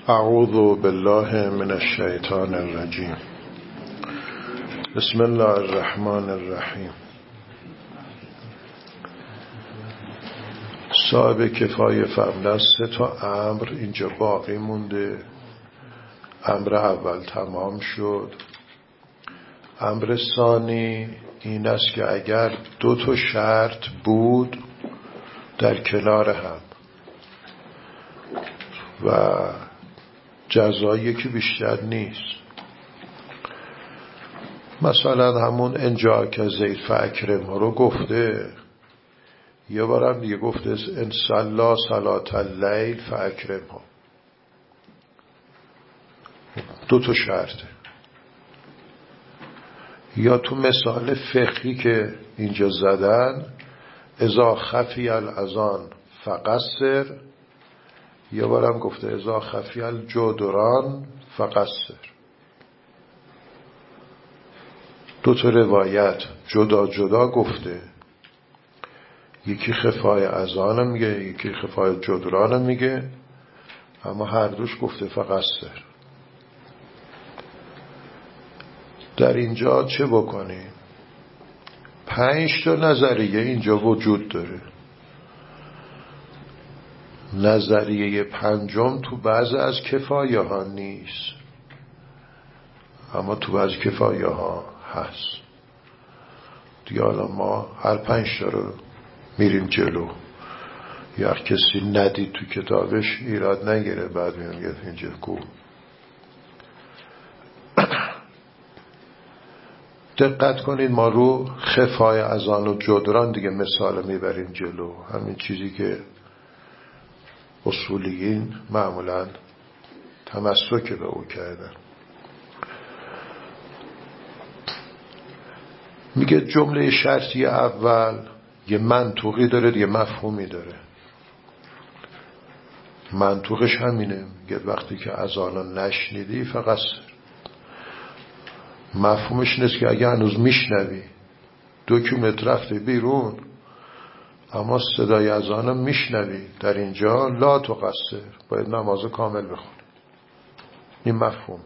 اعوذ بالله من الشیطان الرجیم. بسم الله الرحمن الرحیم. صاحب کفایه فرمودن 3 امر اینجا باقی مونده. امر اول تمام شد. امر ثانی این است که اگر 2 شرط بود در کنار هم و جزایی که بیشتر نیست، مثلا همون انجا که زید فاکرم رو گفته، یه بارم دیگه گفته ان صلا صلات اللیل فاکرم ها. 2 شرطه. یا تو مثال فقهی که اینجا زدن اذا خفی الاذان فقصر، یه بارم گفته اذا خفی الجدران فقصر. 2 روایت جدا جدا گفته، یکی خفای اذان میگه، یکی خفای جدران میگه، اما هر دوش گفته فقصر. در اینجا چه بکنیم؟ 5 نظریه اینجا وجود داره. نظریه 5 تو بعض از کفایه ها نیست، اما تو بعض کفایه ها هست. دیگه حالا ما هر 5 رو میریم جلو. یا کسی ندید تو کتابش ایراد نگیره، بعد میگه اینجا کو. دقت کنید، ما رو خفای اذان و جدران دیگه مثال میبریم جلو. همین چیزی که اصولیین معمولا تمسک به او کردن. میگه جمله شرطی اول یه منطوقی داره، یه مفهومی داره. منطوقش همینه، میگه وقتی که اذان نشنیدی فقط. مفهومش نیست که اگه هنوز میشنوی 2 کیلومتر رفته بیرون اما صدای اذان میشنوی، در اینجا لا تقصر، باید نماز کامل بخونی. این مفهوم.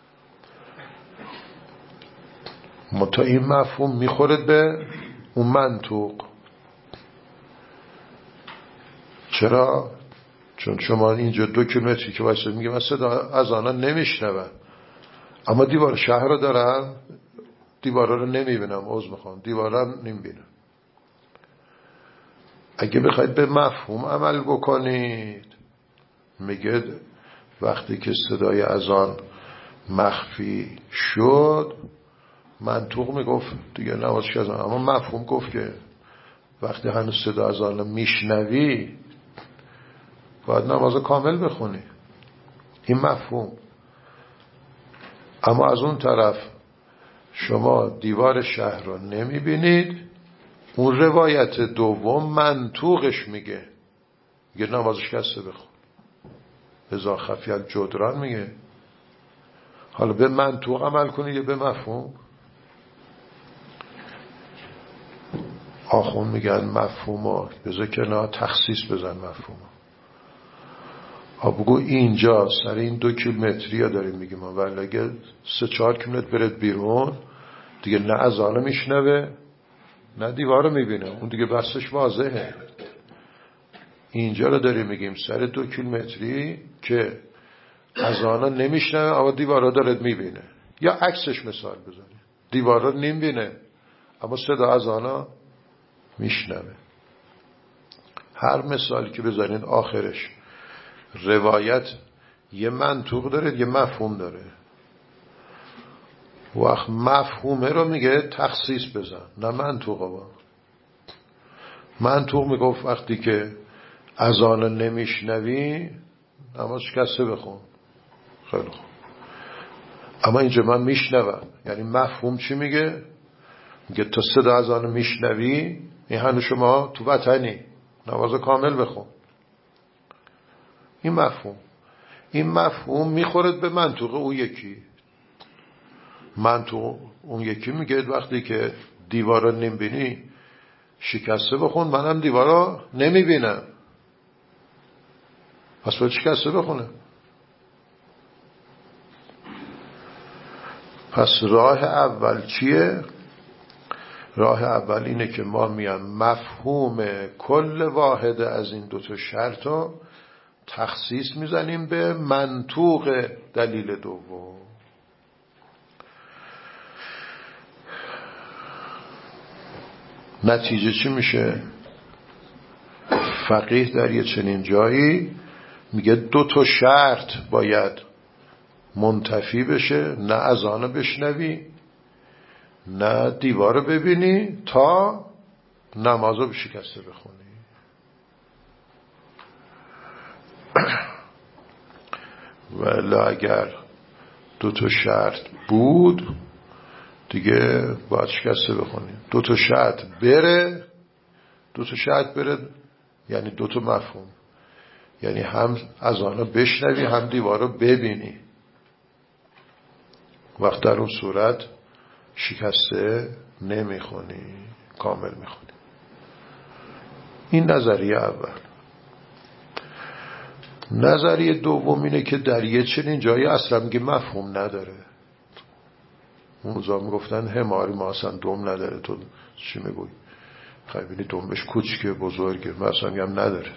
متا این مفهوم میخورد به اون منطوق. چرا؟ چون شما اینجا 2 کیلومتری که واسه میگه من صدا اذان نمیشنوم، اما دیوار شهر رو دارم، دیوارا رو نمیبینم، عذر میخوام، دیوارا رو نمیبینم. اگه بخواید به مفهوم عمل بکنید، میگه وقتی که صدای اذان مخفی شد، منطوق میگفت دیگه نماز که اذان، اما مفهوم گفت که وقتی هنوز صدا اذان میشنوی باید نماز کامل بخونی. این مفهوم. اما از اون طرف شما دیوار شهر رو نمیبینید. اون روایت دوم منطوقش میگه نمازش کسته بخون. اذا خفی الجدران میگه. حالا به منطوق عمل کنی یا به مفهوم؟ آخون میگن مفهوم بذار کنار، تخصیص بزن مفهوم. بگو اینجا سر این 2 کیلومتری ها داریم میگیم، ولی اگه 3-4 کیلومتر برد بیرون دیگه نه اذان میشنوه نه دیوار رو میبینه، اون دیگه بسش واضحه. اینجا رو داریم میگیم سر 2 کیلومتری که اذان نمیشنوه اما دیوار رو دارد میبینه. یا عکسش مثال بزنیم، دیوار رو نمیبینه اما صدا اذان میشنوه. هر مثالی که بزنید آخرش روایت یه منطوق داره یه مفهوم داره. وقت مفهومه رو میگه تخصیص بزن، نه منطوق. منطوق میگفت وقتی که اذان نمیشنوی نماز شکسته بخون. خیلی خوب. اما اینجا من میشنوم، یعنی مفهوم چی میگه؟ میگه تا صدا اذان میشنوی این هنوز شما تو وطنی، نماز کامل بخون. این مفهوم میخورد به منطوق اون یکی. منطوق اون یکی میگه وقتی که دیوارا نمیبینی شکسته بخون، منم دیوارا نمیبینم، پس باید شکسته بخونه. پس راه اول چیه؟ راه اول اینه که ما میان مفهوم کل واحد از این دوتا شرط رو تخصیص میزنیم به منطوق دلیل دوم. نتیجه چی میشه؟ فقیه در یه چنین جایی میگه دوتا شرط باید منتفی بشه، نه اذانو بشنوی نه دیوارو ببینی تا نمازو به شکسته بخونی. ولی اگر دوتا شرط بود دیگه باید شکسته بخونی. دوتا شرط بره یعنی دوتا مفهوم، یعنی هم اذانو بشنوی هم دیوارو ببینی. وقت در اون صورت شکسته نمیخونی، کامل میخونی. این نظریه اول. نظریه دوم اینه که در یه چنین جایی اصلا میگه مفهوم نداره. موزا میگفتن هماری ما اصلا دوم نداره، تو چی میگوی؟ خیلی دومش کوچکه بزرگه، ما اصلا میگم نداره.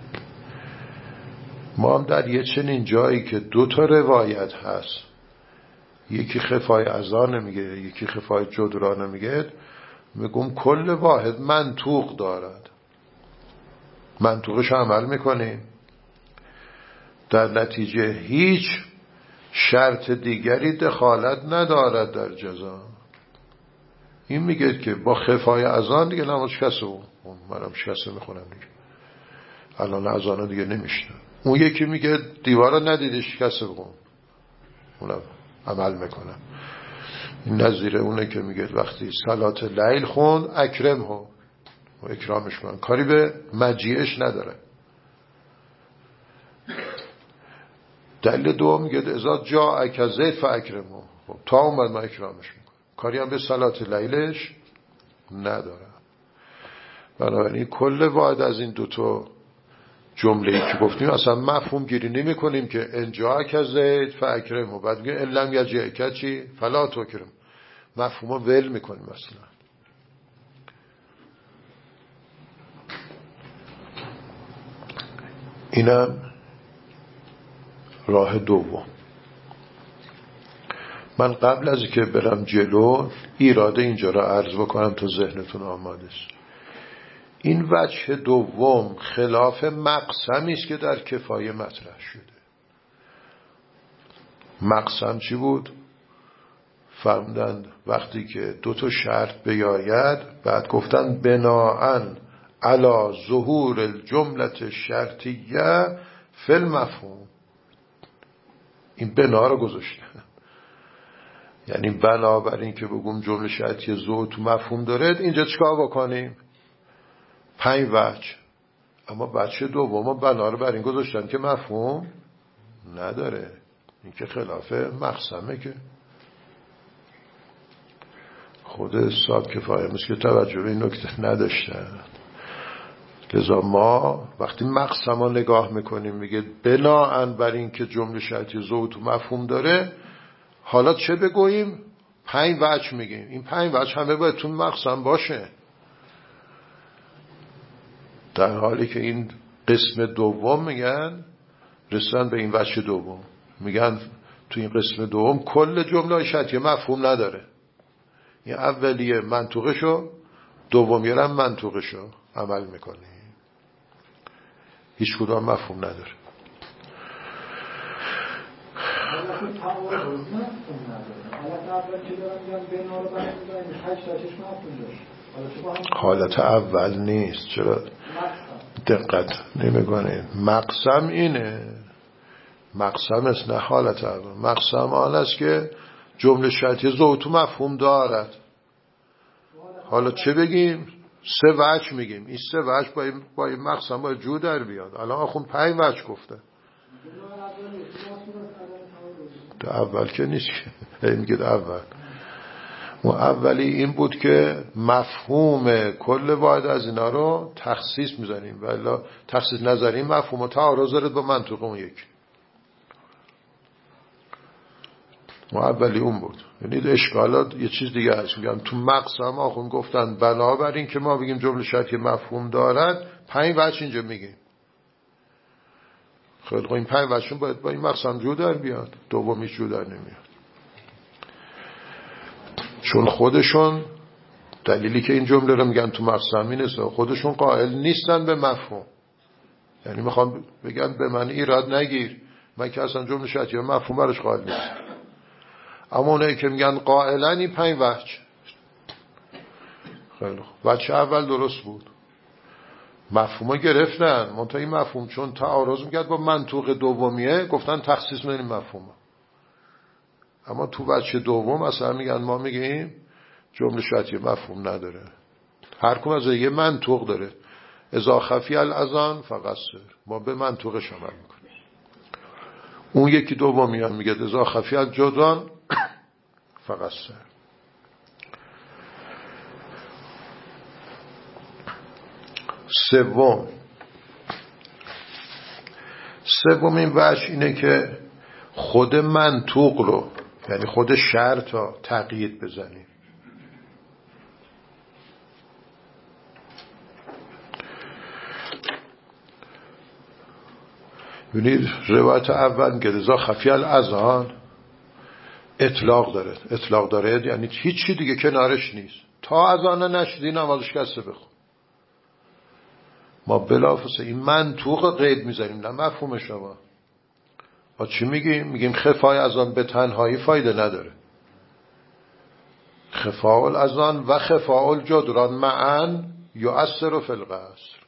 ما هم در یه چنین جایی که دو تا روایت هست، یکی خفای اذان میگه یکی خفای جدران میگه، میگم کل واحد منطوق دارد، منطوقش عمل میکنیم، در نتیجه هیچ شرط دیگری دخالت ندارد در جزا. این میگه که با خفای اذان دیگه نماز شکسته، منم شکسته میخونم دیگه، الان اذانا دیگه نمیشنم. اون یکی میگه دیوارا ندیده شکسته بخون، اونم عمل میکنم. این نظیر اونه که میگه وقتی صلات لیل خون اکرم ها و اکرامش کن، کاری به مجیعش نداره. دلیل دوم میگه ازاد جا اکزید فاکرم ها، تا اومد ما اکرامش میکنم، کاری هم به صلات لیلش نداره. بنابراین کل واحد از این دوتا جمله‌ای که گفتیم اصلا مفهوم گیری نمی کنیم که انجا کزید فاکرم و بعد میگه ان لم یجئک چی فلا تکرم، مفهومو ول میکنیم اصلا. اینم راه دوم. من قبل از که برم جلو ایراده اینجا را عرض بکنم تا ذهنتون آماده شه. این وجه دوم خلاف مقسمی است که در کفایه مطرح شده. مقسم چی بود؟ فرمودند وقتی که دو تا شرط بیاید، بعد گفتن بناءً علی ظهور الجملة شرطیه فی المفهوم. این بنا رو گذاشتن، یعنی بنابراین که بگم جمله شرطیه ظهور تو مفهوم داره، اینجا چیکار بکنیم؟ 5 وجه. اما بچه دوم بنا رو بر این گذاشتن که مفهوم نداره. این که خلاف مقسمه، که خود صاحب کفایه مثل که توجه به این نکته نداشتن. لذا ما وقتی مقسم رو نگاه میکنیم میگه بناءً بر این که جمله شرطی ظهور تو مفهوم داره، حالا چه بگوییم؟ 5 وجه میگیم. این 5 وجه همه باید تو مقسم باشه، در حالی که این قسم دوم میگن رسیدن به این وجه دوم، میگن تو این قسم دوم کل جمله شرطی مفهوم نداره. این اولیه منطوقشو، دومیه هم منطوقشو عمل میکنی، هیچ کدام مفهوم نداره. حالت اول نیست. چرا دقت نمی‌کنید؟ مقسم اینه، مقسم است، نه حالت اول. مقسم آن است که جمله شرطی ظهور تو مفهوم دارد. حالا چه بگیم؟ 3 وجه میگیم. این 3 وجه با این مقسم باید جو در بیاد. الان آخون 5 وجه گفته. ده اول که نیست که میگه اول. اون اولی این بود که مفهوم کل واحد از اینا رو تخصیص میزنیم، ولی تخصیص نظریم مفهوم تعارض داره با منطوق اون یک. ما اولی اون بود. یعنی اشکالات یه چیز دیگه هست. میگن تو مقسم آخون گفتن بنابراین که ما بگیم جمله شرطی مفهوم دارد 5 وجه اینجا میگیم. خیلی این 5 وجهشون باید با این مقسم جو در بیاد، دومیش جو در نمیاد. چون خودشون دلیلی که این جمله رو میگن تو مقسم اینه خودشون قائل نیستن به مفهوم. یعنی میخوام بگن به من ایراد نگیر، من که اصلا جمله شرطی و مفهوم برش قائل نیستم. اما اونایی که میگن قائلن این 5 وجه. خیلی وجه اول درست بود، مفهومو گرفتن، منتها این مفهوم چون تعارض میکرد با منطوق دومیه گفتن تخصیص من این مفهومه. اما تو وجه دوم اصلا میگن ما میگیم جمله شرطی مفهوم نداره، هر کدوم از یه منطوق داره. اذا خفی الاذان فقصر، ما به منطوقش عمل میکنیم. اون یکی دومی هم میگه اذا خفی الجدران فقصر. سومین وجه اینه که خود منطوق رو، یعنی خود شرط رو تقیید بزنیم. ببینید روایت اول میگه رضا خفی الاذان اطلاق داره یعنی هیچی دیگه کنارش نیست، تا اذان نشدی نمازش کسه بخون. ما بلافاصله این منطوق قید میذاریم، نه مفهوم شما. ما چی میگیم خفای اذان به تنهایی فایده نداره. خفاء الاذان و خفاء الجدران معا یؤثر فی القصر.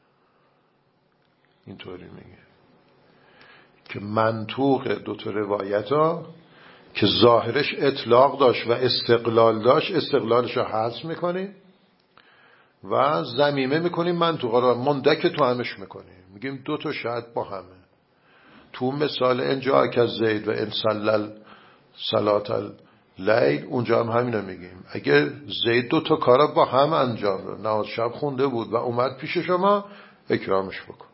اینطوری میگه که منطوق دو تا روایت ها که ظاهرش اطلاق داشت و استقلال داشت، استقلالش رو حذف میکنیم و ضمیمه میکنیم، منطوق رو مندک تو همش میکنیم، میگیم دو تا شرط با همه. تو مثال انجا که زید و انسلل صلات اللیل اونجا هم همینو میگیم. اگه زید دو تا کارا با هم انجام داد، نماز شب خونده بود و اومد پیش شما، اکرامش بکن.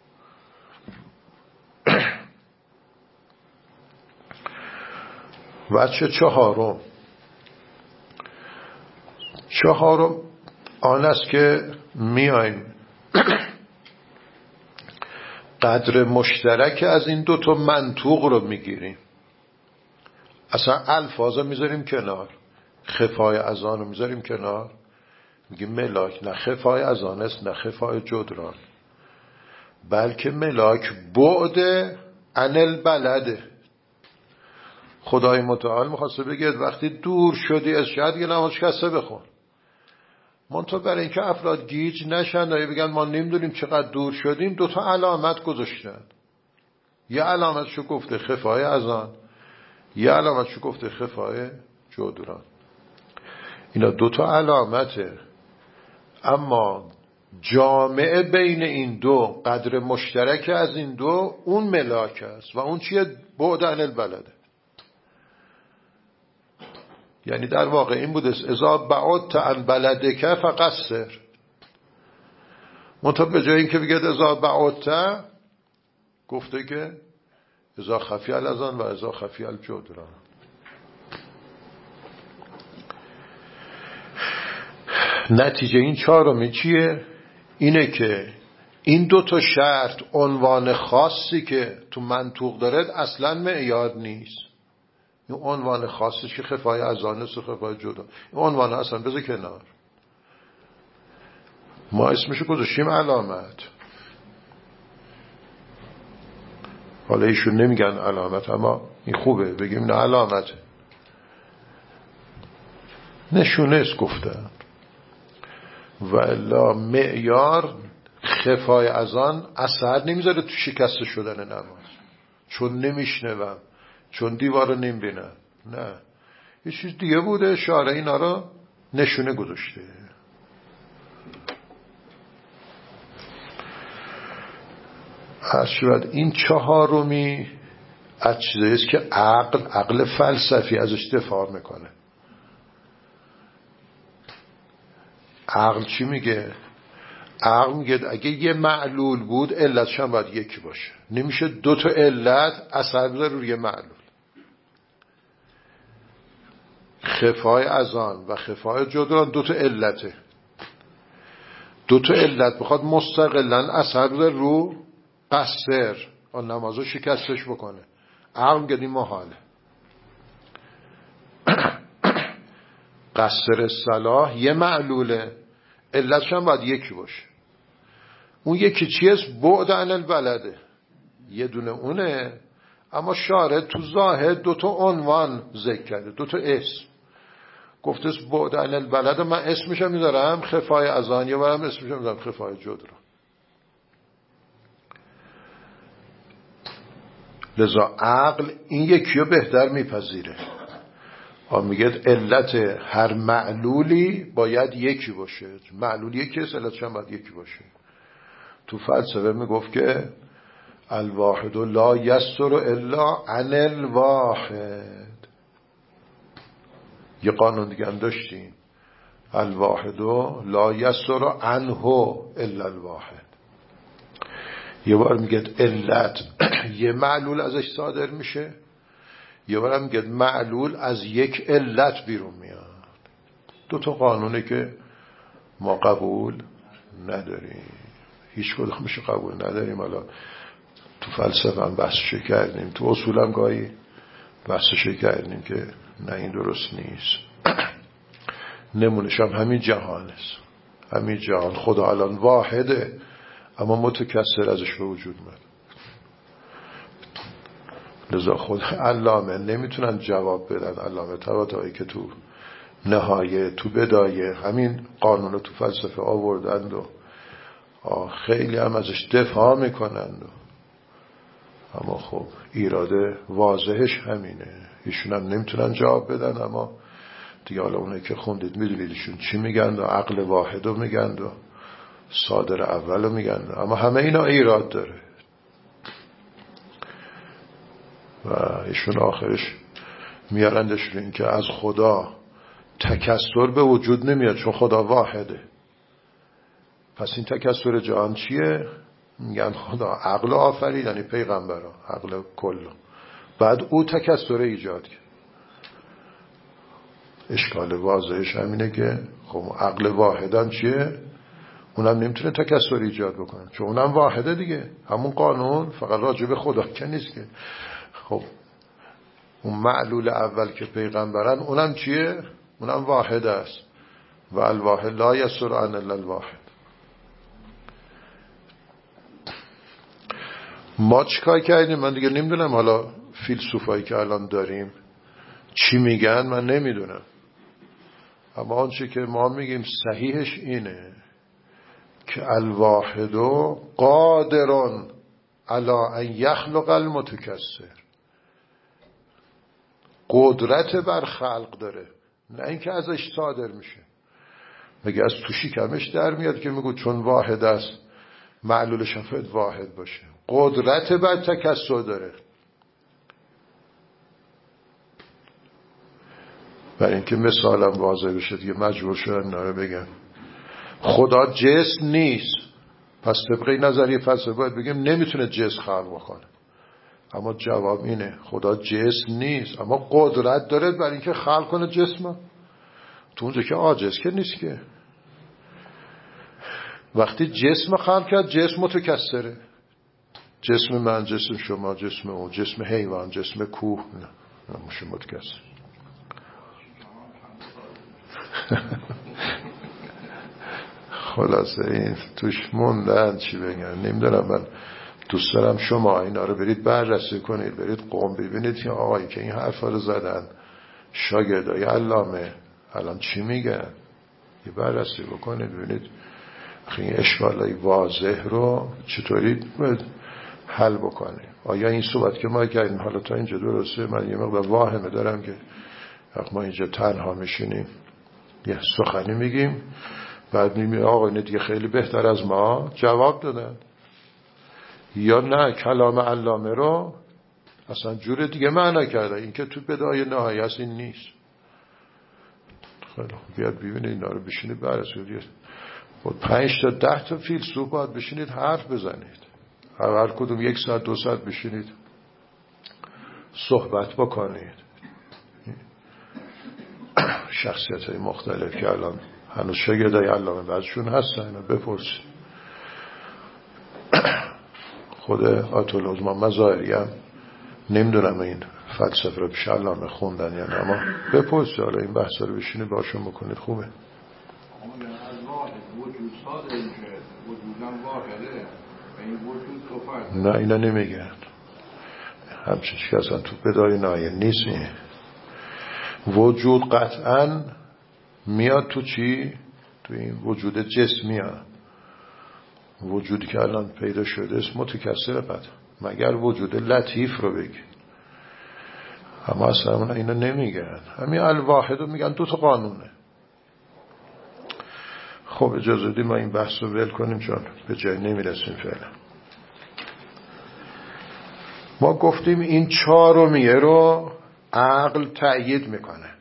وجه چهارم آن است که میایم قدر مشترک از این دو تا منطوق رو میگیریم، اصلا الفاظ میذاریم کنار، خفای اذان رو میذاریم کنار، میگیم ملاک نه خفای اذان است نه خفای جدران، بلکه ملاک بعد عن البلده. خدای متعال میخواسته بگه وقتی دور شدی از شهر دیگه نماز کسه بخون. منطقه برای اینکه افراد گیج نشن و بگن ما نمیدونیم چقدر دور شدیم، دو تا علامت گذاشتن. یه علامتشو گفته خفای اذان، یه علامتشو گفته خفای جدران. اینا دو تا علامته، اما جامعه بین این دو، قدر مشترک از این دو اون ملاک است و اون چیه؟ بعد عن البلده. یعنی در واقع این بوده اذا بعدت عن بلدک فقصر. منطقه به جای این که بگه اذا بعدت گفته که اذا خفی الاذان و اذا خفی الجدران. نتیجه این چهارمی چیه؟ اینه که این دو تا شرط عنوان خاصی که تو منطوق داره اصلا معیار نیست. این عنوان خاصش که خفای اذان است و خفای جدران، این عنوان اصلا بذار کنار. ما اسمشو گذاشتیم علامت. حالا ایشون نمیگن علامت، اما این خوبه بگیم نه علامت، نشونه است گفتن. و الا معیار خفای اذان اثر نمیذاره تو شکسته شدن نماز، چون نمیشنوم، چون دیوار رو نمیبینم، نه، یه چیز دیگه بوده، اشاره اینا رو نشونه گذاشته. شاید این چهارمی از چیزایی است که عقل فلسفی ازش دفاع میکنه. عقل چی میگه؟ عقل میگه اگه یه معلول بود علتش هم باید یکی باشه، نمیشه دو تا علت اثر بذاره روی معلول. خفای اذان و خفای جدران 2 تا علته. 2 تا علت بخواد مستقلن اثر رو قصر آن نمازو شکستش بکنه، عقل گدی محاله. قصر صلاح یه معلوله، علتش هم باید یکی باشه. اون یکی چیست؟ بعد عن البلده، یه دونه اونه. اما شارع تو ظاهر 2 تا عنوان ذکر کرده، 2 تا اسم گفته بعد عن البلده. من اسمشو میذارم خفای اذان، یه بارم اسمشو میذارم خفای جدران. لذا عقل این یکی رو بهتر میپذیره. میگه علت هر معلولی باید یکی باشه. معلول یکی است، علتش هم باید یکی باشه. تو فلسفه میگفت که الواحد لا یستر الا عن الواحد. یه قانون دیگه هم داشتیم، الواحد لا یستر عنه الا الواحد. یه بار میگه علت یه معلول ازش صادر میشه، یه بار میگه معلول از یک علت بیرون میاد. 2 تا قانونه که ما قبول نداریم، هیچ کدومش قبول نداریم. حالا تو فلسفه هم بحثش کردیم، تو اصول هم گاهی بحثش کردیم که نه این درست نیست. نمونش هم همین جهان است. همین جهان خدا الان واحده اما متکثر ازش به وجود میاد. لذا خود علامه نمیتونن جواب بدن. علامه طباطبایی که تو نهایه تو بدایه همین قانون رو تو فلسفه آوردند و خیلی هم ازش دفاع میکنند، اما خب ایراده واضحش همینه. ایشون هم نمیتونن جواب بدن، اما دیگه حالا اونه که خوندید میدونید ایشون چی میگن و عقل واحد رو میگن و صادر اول رو میگن، اما همه اینا ایراد داره. و ایشون آخرش میارندش رو این که از خدا تکثر به وجود نمیاد چون خدا واحده. پس این تکثر جهان چیه؟ میگن خدا عقل آفرید، یعنی پیغمبران، عقل کل، بعد او تکثر ایجاد کرد. اشکال واضحش همینه که خب عقل واحدم چیه؟ اونم نمیتونه تکثر ایجاد بکنه چون اونم واحده دیگه. همون قانون فقط راجع به خدا که نیست که. خب اون معلول اول که پیغمبرن اونم چیه؟ اونم واحد است. و الواحد لا یسر عن الا الواحد. ما چیکار کردیم؟ من دیگه نمیدونم حالا فیلسوفایی که الان داریم چی میگن، من نمیدونم. اما آنچه که ما میگیم صحیحش اینه که الواحد قادر علی ان یخلق المتکثر، قدرت بر خلق داره، نه اینکه ازش صادر میشه. مگه از تو شکمش در میاد که میگو چون واحد است معلولش هم واحد باشه؟ قدرت بر تکثر داره. برای اینکه مثالم واضح بشه دیگه مجبور شدن ناره بگم خدا جسم نیست. پس طبقه نظریه فلسفه باید بگیم نمیتونه جسم خلق بکنه. اما جواب اینه خدا جسم نیست اما قدرت داره برای اینکه خلق کنه جسم. تو اونجا که عاجز که نیست که. وقتی جسم خلق کرد جسم متکثره. جسم من، جسم شما، جسم اون، جسم حیوان، جسم کوه، نه میشه متکثر. خلاصه این توش موندن چی بگن نمیدونم. من دوست دارم شما اینا رو برید بررسی کنید، برید قم ببینید که آقایی که این حرفا رو زدن شاگردای علامه الان چی میگن، یه بررسی بکنید ببینید این اشکالای واضح رو چطوری باید حل بکنید. آیا این صحبت که ما کردیم حالا تا اینجا درسته؟ من یه مقدار واهمه دارم که ما اینجا تنها میشینیم یه سخنی میگیم بعد میگیم آقا این دیگه خیلی بهتر از ما جواب دادن، یا نه کلام علامه رو اصلا جور دیگه معنا کرده. این که تو بدایه نهایه است این نیست. خیلی بیاد ببینید اینا رو بشینید بررسی. خود 5 تا 10 تا فیلسوف باید بشینید حرف بزنید، هر کدوم 1 ساعت 2 ساعت بشینید صحبت بکنید. شخصیت های مختلف که الان هنوز شاگردای علامه بعضشون هستن، اینو بپرسید. خود آیت الله محمد ظاهری هم نمیدونم این فلسفه رو پیش علامه خوندن یا نه، اما بپرسید، حالا این بحثا رو بشینید باشون بکنید، خوبه. نه اینا نمیگن همچه چی اصلا تو بدای نایه نیست. این وجود قطعا میاد تو چی؟ تو این وجود جسمی ها. وجودی که الان پیدا شده است متکثر قطعا، مگر وجود لطیف رو بگی. اما اصلا اینا نمیگن، همین الواحد رو میگن، 2 تا قانونه. خب اجازه دی ما این بحث رو ول کنیم چون به جای نمیرسیم فعلا. ما گفتیم این 4 رو عقل تأیید میکنه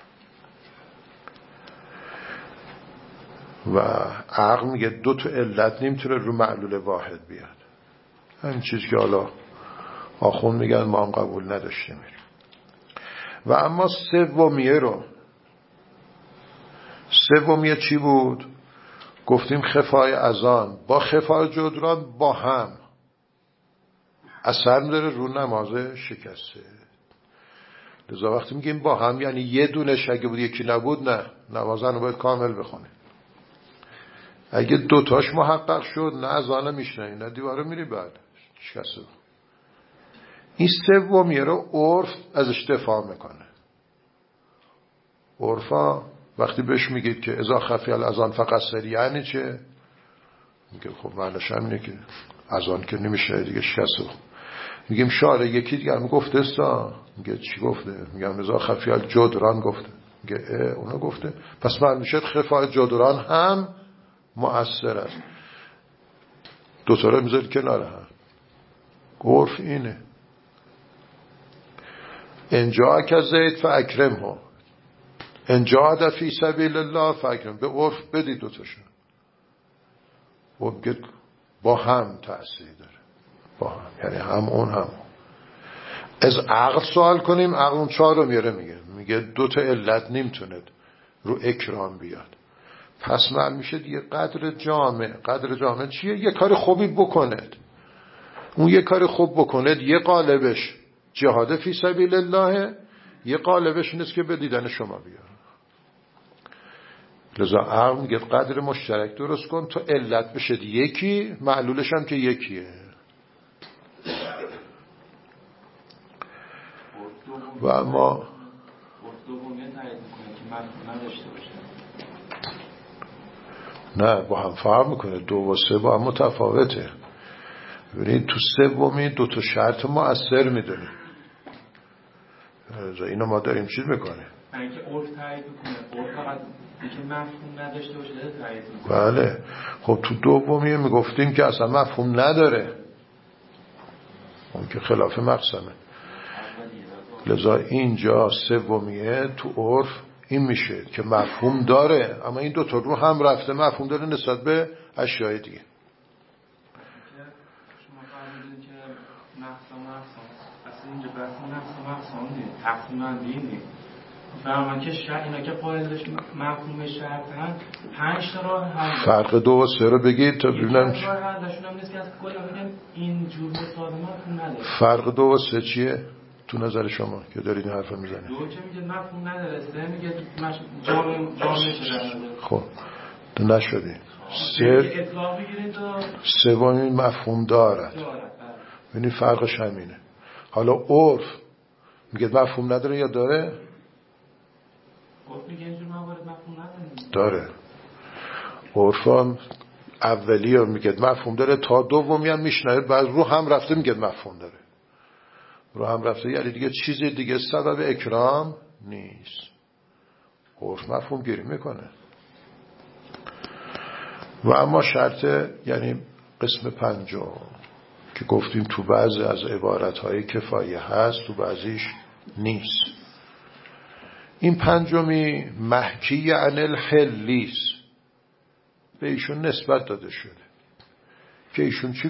و عقل میگه 2 تا علت نمیتونه رو معلول واحد بیاد. همین چیزی که حالا آخوند میگن ما هم قبول نداشتیم. و اما 3 چی بود؟ گفتیم خفای اذان با خفای جدران با هم اثر می‌ذاره رو نماز شکسته. لذا وقتی میگیم با هم یعنی یه دونش اگه بود یکی نبود، نه، نمازن رو باید کامل بخونه. اگه 2 تاش محقق شد، نه اذان میشنی نه دیواره میری بعد شکسته. این 3 رو عرف ازش دفاع میکنه. عرفا وقتی بهش میگید که اذا خفی الاذان فقصر یعنی چه؟ میگه خب معنیش همینه که اذان که نمیشه دیگه شکسته. میگیم شاره یکی دیگه هم گفته استا، میگه چی گفته؟ میگم اذا خفی الجدران گفته. میگه اونو گفته، پس معنی میشه خفای جدران هم مؤثر است. 2 تا رو میذارید کنار هم. عرف اینه. انجا که زید فاکرمه، انجا فی سبیل الله فاکرم. به عرف بدید 2 تاشون. و با هم تأثیر داره، با هم یعنی هم اون هم. از عقل سوال کنیم، عقل اون 4 رو میگه 2 تا علت نمیتونه رو اکرام بیاد. پس معلوم میشه دیگه قدر جامع چیه؟ یه کار خوبی بکنید. اون یه کار خوب بکنید، یه قالبش جهاد فی سبیل الله، یه قالبش نیست که به دیدن شما بیاد. لذا عقل میگه قدر مشترک درست کن تو علت بشه یکی، معلولش هم که یکیه. و ما نه با هم فرق میکنه. 2 و 3 با هم متفاوته. ببینید تو 3 2 تا شرط مؤثر میدونیم. اینو ما داریم چیز میکنه اینکه عرف تایید میکنه. عرف فقط اینکه مفهوم نداشته باشه تایید میکنه. بله. خب تو 2 میگفتیم که اصلا مفهوم نداره، اون که خلاف مقسمه. لذا اینجا 3 تو عرف این میشه که مفهوم داره، اما این 2 تا رو هم رفته مفهوم داره نسبت به اشیاء دیگه. شما فرمودید که مقسم اصلا اینجا بحث مقسم نیست، تقسیم بندی نیست. فرمان که اینا که قائلش مفهوم شرطن 5 تا راه حل. فرق 2 و 3 رو بگید تا ببینم چی. راه حلشون هم نیست که از کلا ببینیم این جور مثال مفهوم نداره. فرق 2 و 3 چیه تو نظر شما که دارید این حرفو میزنید؟ 2 که میگه مفهوم نداره، 3 میگه جامع شده. خب تو نشدی. 3 اطلاق بگیرید تا 3 مفهوم دارد. ببینید فرقش همینه. حالا عرف میگه مفهوم نداره یا داره؟ عرف میگه اینجور موارد مفهوم نداره. داره. عرف هم اولی رو میگه مفهوم داره، تا 2 هم میشنه، بعد رو هم رفته میگه مفهوم داره. رو هم رفته یعنی دیگه چیزی دیگه سبب اکرام نیست. عرف مفهوم گیری میکنه. و اما شرط یعنی قسم 5 که گفتیم تو بعضی از عبارتهای کفایه هست، تو بعضیش نیست. این 5 محکی عن الحلیس به ایشون نسبت داده شده که ایشون چی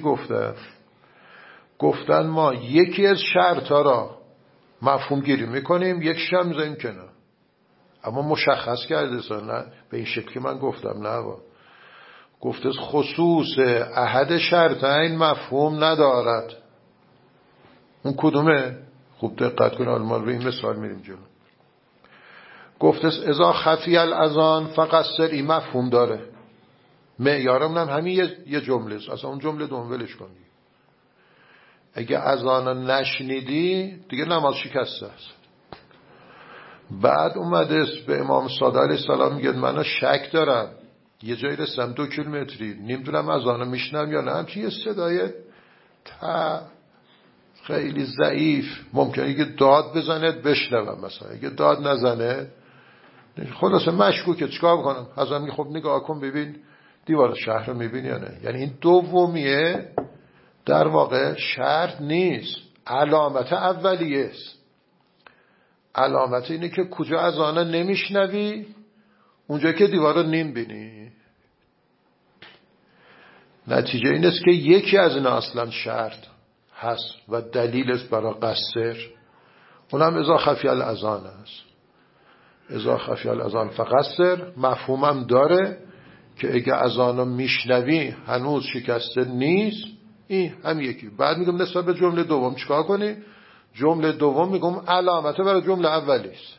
گفتن ما یکی از شرطا را مفهوم گیری میکنیم، یک شم میذاریم کنار. اما مشخص کرده نه به این شکلی من گفتم نه گفته خصوص احد شرطین مفهوم ندارد. اون کدومه؟ خوب دقت کن، ما روی این مثال میریم جلو. گفته اذا خفی الاذان فقصر، این مفهوم داره. معیارمون هم همین یه جمله است، اصلا اون جمله دنبالش کنی. اگه اذان نشنیدی دیگه نماز شکسته است. بعد اومده به امام صادق علیه السلام میگه من شک دارم، یه جایی رسیدم 2 کیلومتری نمیدونم اذان میشنم یا نه، همچین یه صدای خیلی ضعیف، ممکنه که داد بزنه بشنوم، مثلا اگه داد نزنه خلاصه مشکوکه، چیکار کنم؟ حضرت میگه خب نگاه کن ببین دیوار شهر رو میبینی یا نه. یعنی این دومیه در واقع شرط نیست، علامت اولیه است. علامت اینه که کجا اذان نمیشنوی، اونجا که دیوار رو نمیبینی. نتیجه این است که یکی از اینا اصلا شرط هست و دلیل است برای قصر، اونم اذا خفی الاذان است. اذا خفی الاذان فقصر مفهومم داره که اگه اذانو میشنوی هنوز شکسته نیست. این هم یکی. بعد میگم نسبت به جمله دوم چیکار کنی؟ جمله دوم میگم علامته برای جمله اولی است،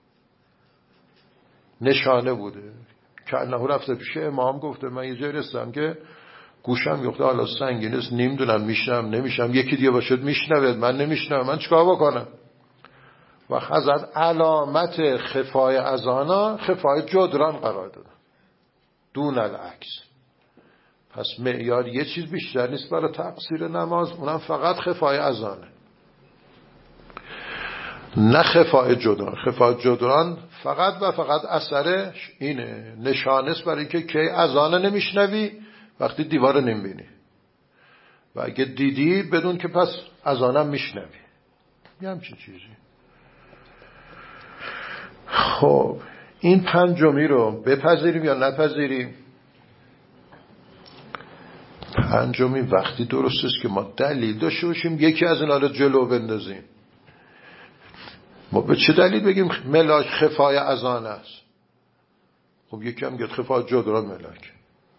نشانه بوده که انه رفته پیش امام گفته من یه جایی رسیدم که گوشم گفته حالا سنگین است، نمیدونم میشنم نمیشنم، یکی دیگه باشد میشنوه من نمیشنم، من چیکار بکنم؟ و حضرت علامت خفای اذانا خفای جدران قرار دادن دون العکس. پس معیار یه چیز بیشتر نیست برای تقصیر نماز، اونم فقط خفای اذانه، نه خفای جدران. خفای جدران فقط و فقط اثرش اینه، نشانه است برای اینکه کی اذان نمیشنوی، وقتی دیوار نمیبینی، و اگه دیدی بدون که پس اذانم میشنوی. یه همچین چیزی. خب این پنجمی رو بپذیریم یا نپذیریم؟ پنجمی وقتی درست است که ما دلیل داشته باشیم یکی از اینا رو جلو بندازیم. ما به چه دلیل بگیم ملاک خفای اذان است؟ خب یکی هم گفت خفای جدران ملاک.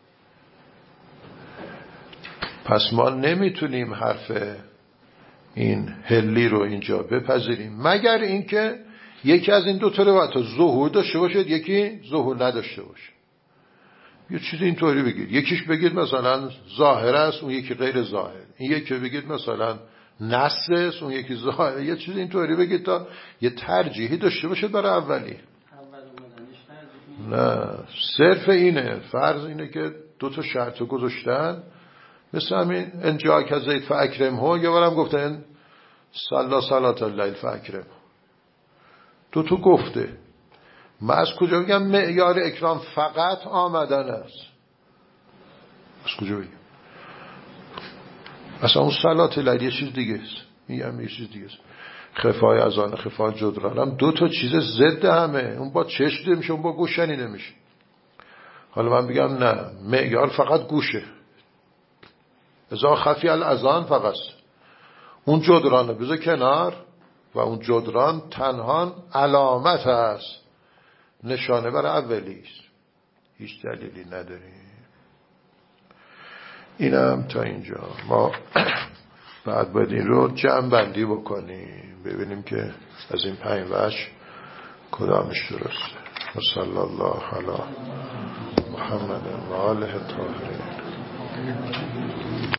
پس ما نمیتونیم حرف این هلی رو اینجا بپذیریم مگر اینکه یکی از این دو تا روایت ظهور داشته باشه، یکی ظهور نداشته باشه. یه چیز اینطوری بگید، یکیش بگید مثلا ظاهر است، اون یکی غیر ظاهر. این یکی بگید مثلا نص است، اون یکی ظاهر. یه چیز اینطوری بگید تا یه ترجیحی داشته باشه برای اولی. نه صرف اینه، فرض اینه که دو تا شرط گذاشتن، مثل همین انجا که زید فاکرم ها، یه بارم گفتن صلا صلات اللیل فاکرم، دو تا گفته. من از کجا بگم معیار اکرام فقط آمدن است؟ از کجا بگم؟ اصلا اون صلات اللیل یه چیز دیگه است، این هم یه چیز دیگه است. خفای اذان خفای جدران هم دو تا چیز ضد همه، اون با چشم دیده میشه، اون با گوش شنیده میشه. حالا من بگم نه معیار فقط گوشه، اذا خفی الاذان فقط، اون جدرانه بذار کنار، و اون جدران تنها علامت است، نشانه بر اولی است، هیچ دلیلی نداریم. اینم تا اینجا. ما بعد باید این رو جمع بندی بکنیم ببینیم که از این 5 وجه کدامش درسته. و صلی الله علی محمد و آله الطاهرین.